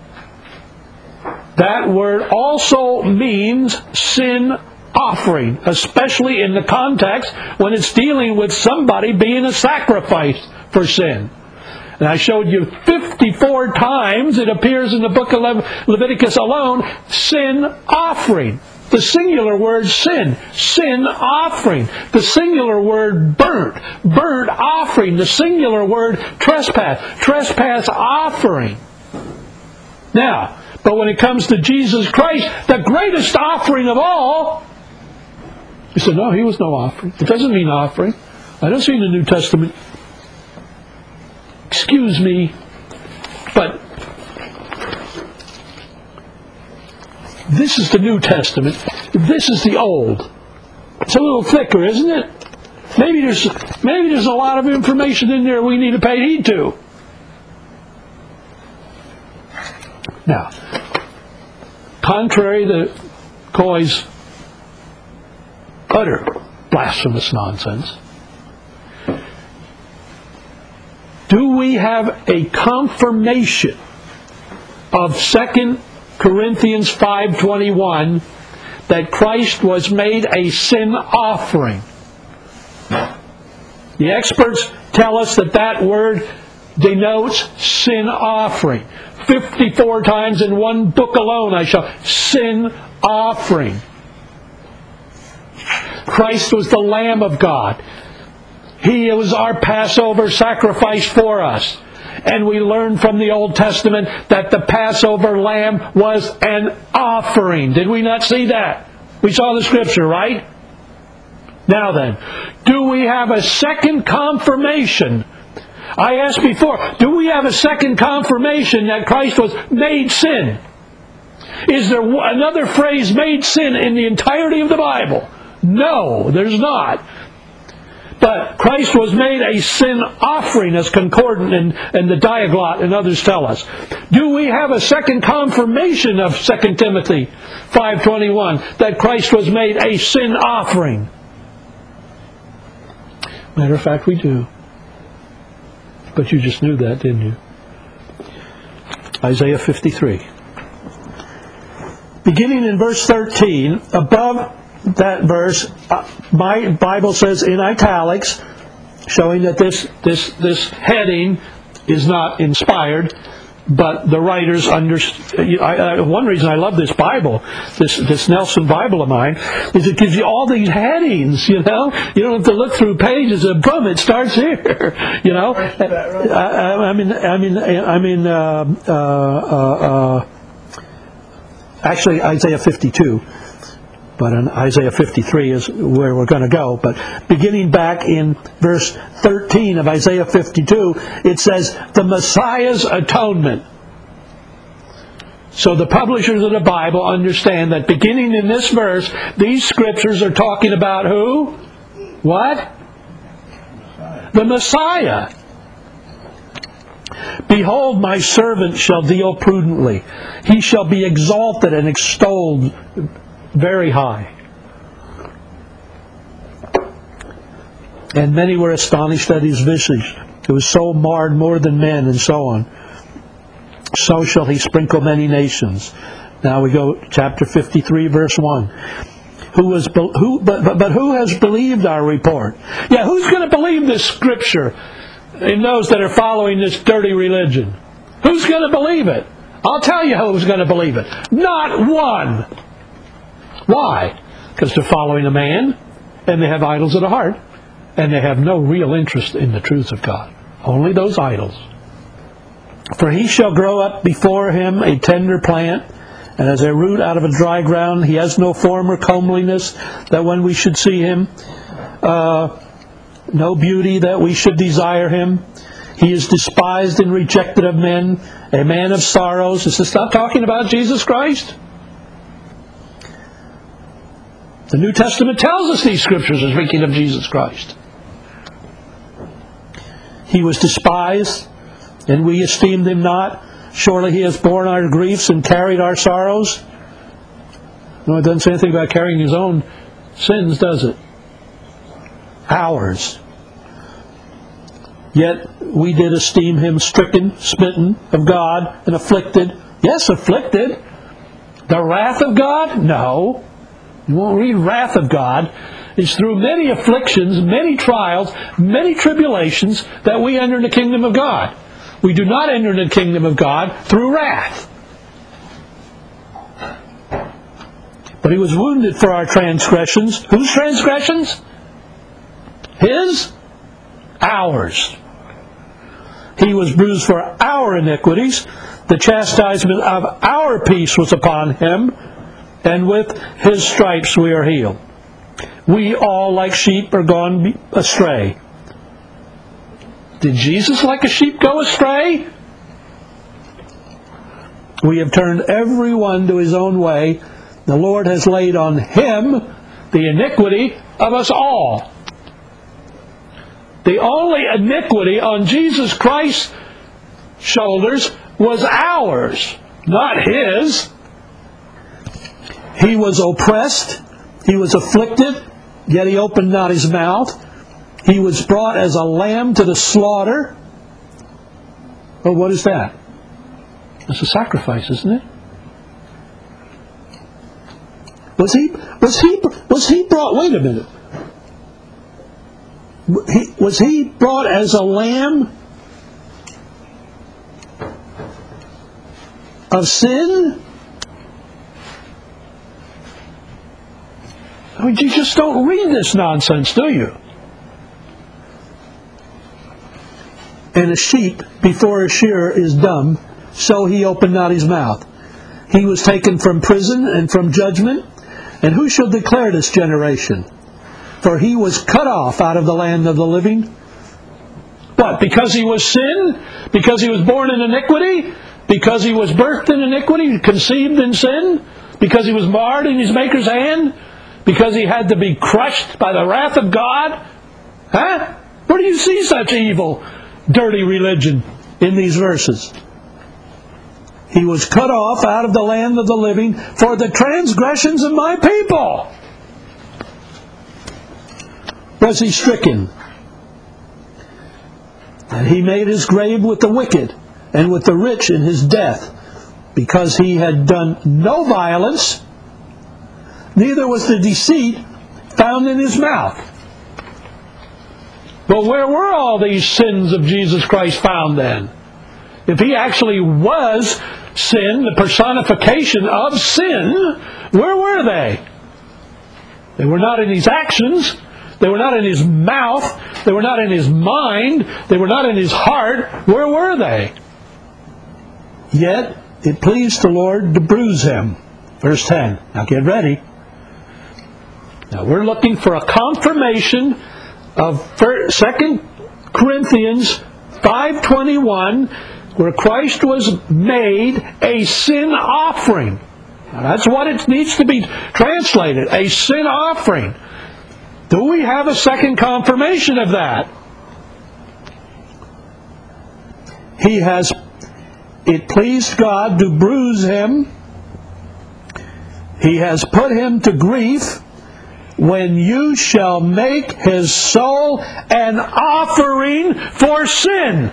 that word also means sin offering, especially in the context when it's dealing with somebody being a sacrifice for sin. And I showed you 54 times it appears in the book of Leviticus alone, sin offering. The singular word sin, sin offering. The singular word burnt, burnt offering. The singular word trespass, trespass offering. Now, but when it comes to Jesus Christ, the greatest offering of all, you said, no, he was no offering. It doesn't mean offering. I don't see in the New Testament. Excuse me, but this is the New Testament. This is the Old. It's a little thicker, isn't it? Maybe there's a lot of information in there we need to pay heed to. Now, contrary to Coy's utter blasphemous nonsense, do we have a confirmation of 2 Corinthians 5:21 that Christ was made a sin offering? The experts tell us that word denotes sin offering. 54 times in one book alone I show sin offering. Christ was the Lamb of God. He was our Passover sacrifice for us. And we learn from the Old Testament that the Passover lamb was an offering. Did we not see that? We saw the scripture, right? Now then, do we have a second confirmation? I asked before, do we have a second confirmation that Christ was made sin? Is there another phrase, made sin, in the entirety of the Bible? No, there's not. But Christ was made a sin offering, as Concordant and the Diaglott and others tell us. Do we have a second confirmation of 2 Timothy 5:21 that Christ was made a sin offering? Matter of fact, we do. But you just knew that, didn't you? Isaiah 53. Beginning in verse 13, above that verse, my Bible says in italics, showing that this heading is not inspired, but the writers understand. One reason I love this Bible, this Nelson Bible of mine, is it gives you all these headings. You don't have to look through pages and boom, it starts here. Actually Isaiah 52. But in Isaiah 53 is where we're going to go. But beginning back in verse 13 of Isaiah 52, it says, the Messiah's atonement. So the publishers of the Bible understand that beginning in this verse, these scriptures are talking about who? What? The Messiah. Behold, my servant shall deal prudently. He shall be exalted and extolled very high. And many were astonished at his visage. It was so marred more than men, and so on. So shall he sprinkle many nations. Now we go chapter 53, verse 1. But who has believed our report? Yeah, who's going to believe this scripture in those that are following this dirty religion? Who's going to believe it? I'll tell you who's going to believe it. Not one. Why? Because they're following a man, and they have idols of the heart, and they have no real interest in the truths of God. Only those idols. For he shall grow up before him a tender plant, and as a root out of a dry ground. He has no form or comeliness, that when we should see him, no beauty that we should desire him. He is despised and rejected of men, a man of sorrows. Is this not talking about Jesus Christ? The New Testament tells us these scriptures are speaking of Jesus Christ. He was despised, and we esteemed him not. Surely he has borne our griefs and carried our sorrows. No, it doesn't say anything about carrying his own sins, does it? Ours. Yet we did esteem him stricken, smitten of God, and afflicted. Yes, afflicted. The wrath of God? No. You won't read wrath of God. It's through many afflictions, many trials, many tribulations that we enter the kingdom of God. We do not enter the kingdom of God through wrath. But he was wounded for our transgressions. Whose transgressions? His? Ours. He was bruised for our iniquities. The chastisement of our peace was upon him, and with his stripes we are healed. We all like sheep are gone astray. Did Jesus like a sheep go astray? We have turned every one to his own way. The Lord has laid on him the iniquity of us all. The only iniquity on Jesus Christ's shoulders was ours, not his. He was oppressed, he was afflicted, yet he opened not his mouth. He was brought as a lamb to the slaughter. Well, what is that? It's a sacrifice, isn't it? Was he brought? Wait a minute. Was he brought as a lamb of sin? I mean, you just don't read this nonsense, do you? And a sheep before a shearer is dumb, so he opened not his mouth. He was taken from prison and from judgment. And who shall declare this generation? For he was cut off out of the land of the living. What? Because he was sin? Because he was born in iniquity? Because he was birthed in iniquity, conceived in sin? Because he was marred in his Maker's hand? Because he had to be crushed by the wrath of God? Huh? Where do you see such evil, dirty religion in these verses? He was cut off out of the land of the living for the transgressions of my people. Was he stricken? And he made his grave with the wicked and with the rich in his death, because he had done no violence, neither was the deceit found in his mouth. But where were all these sins of Jesus Christ found then? If he actually was sin, the personification of sin, where were they? They were not in his actions. They were not in his mouth. They were not in his mind. They were not in his heart. Where were they? Yet it pleased the Lord to bruise him. Verse 10. Now get ready. Now we're looking for a confirmation of 2 Corinthians 5:21, where Christ was made a sin offering. Now that's what it needs to be translated, a sin offering. Do we have a second confirmation of that? It pleased God to bruise him. He has put him to grief. When you shall make his soul an offering for sin.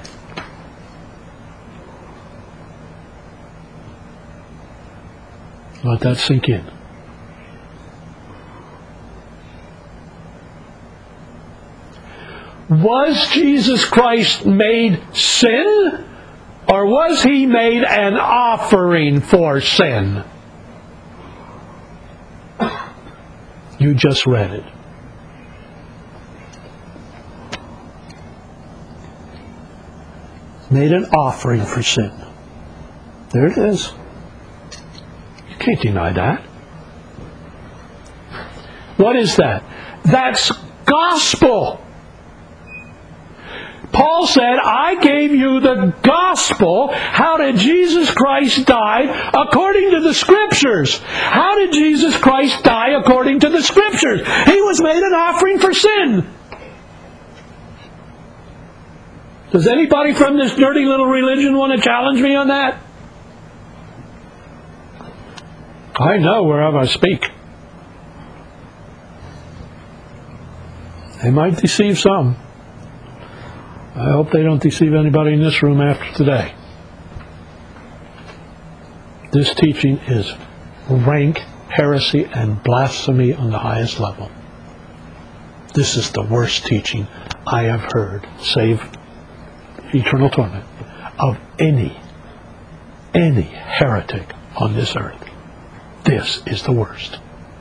Let that sink in. Was Jesus Christ made sin, or was he made an offering for sin? You just read it. Made an offering for sin. There it is. You can't deny that. What is that? That's gospel. Paul said, I gave you the gospel. How did Jesus Christ die according to the Scriptures? How did Jesus Christ die according to the Scriptures? He was made an offering for sin. Does anybody from this dirty little religion want to challenge me on that? I know whereof I speak. They might deceive some. I hope they don't deceive anybody in this room after today. This teaching is rank heresy and blasphemy on the highest level. This is the worst teaching I have heard, save eternal torment, of any heretic on this earth. This is the worst.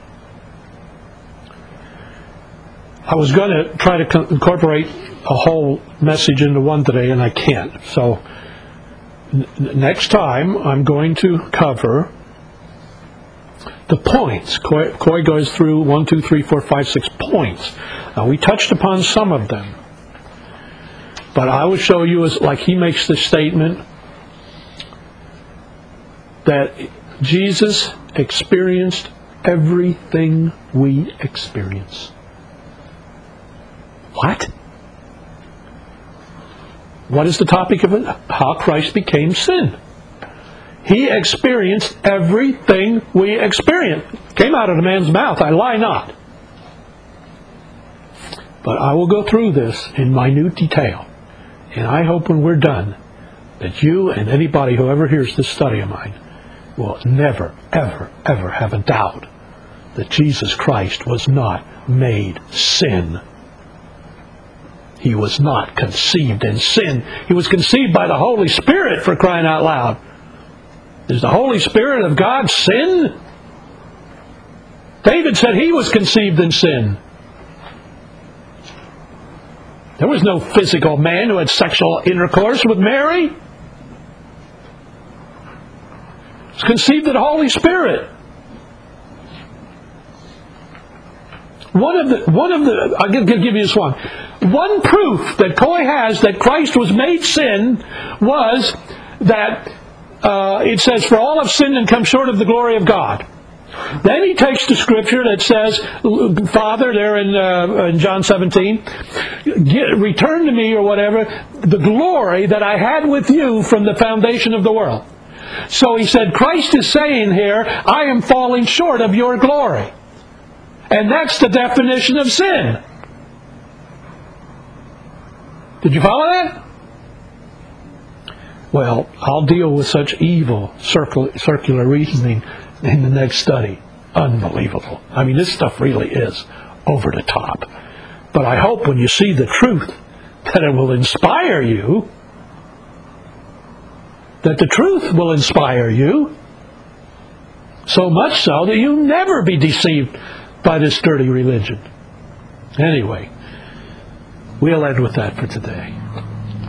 I was going to try to incorporate a whole message into one today, and I can't. So next time I'm going to cover the points. Coy goes through 1, 2, 3, 4, 5, 6 points. Now, we touched upon some of them. But I will show you, as like he makes this statement, that Jesus experienced everything we experience. What? What is the topic of it? How Christ became sin. He experienced everything we experience. Came out of the man's mouth, I lie not. But I will go through this in minute detail. And I hope when we're done, that you and anybody who ever hears this study of mine will never, ever, ever have a doubt that Jesus Christ was not made sin. He was not conceived in sin. He was conceived by the Holy Spirit, for crying out loud. Is the Holy Spirit of God sin? David said he was conceived in sin. There was no physical man who had sexual intercourse with Mary. He was conceived of the Holy Spirit. I'll give you this one. One proof that Coy has that Christ was made sin was that it says, "For all have sinned and come short of the glory of God." Then he takes the scripture that says, Father, there in John 17, return to me, or whatever, the glory that I had with you from the foundation of the world. So he said, Christ is saying here, I am falling short of your glory. And that's the definition of sin. Did you follow that? Well, I'll deal with such evil circular reasoning in the next study. Unbelievable. I mean, this stuff really is over the top. But I hope when you see the truth that it will inspire you, that the truth will inspire you, so much so that you never be deceived by this dirty religion. Anyway, we'll end with that for today.